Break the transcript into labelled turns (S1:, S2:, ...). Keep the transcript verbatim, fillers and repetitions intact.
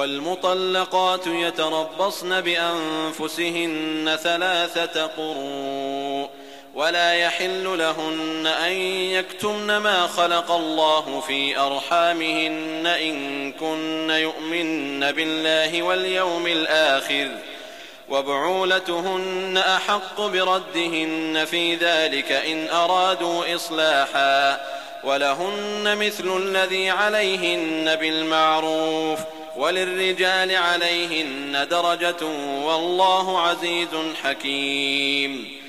S1: والمطلقات يتربصن بأنفسهن ثلاثة قروء ولا يحل لهن أن يكتمن ما خلق الله في أرحامهن إن كن يؤمن بالله واليوم الآخر وبعولتهن أحق بردهن في ذلك إن أرادوا إصلاحا ولهن مثل الذي عليهن بالمعروف وللرجال عليهن درجة والله عزيز حكيم.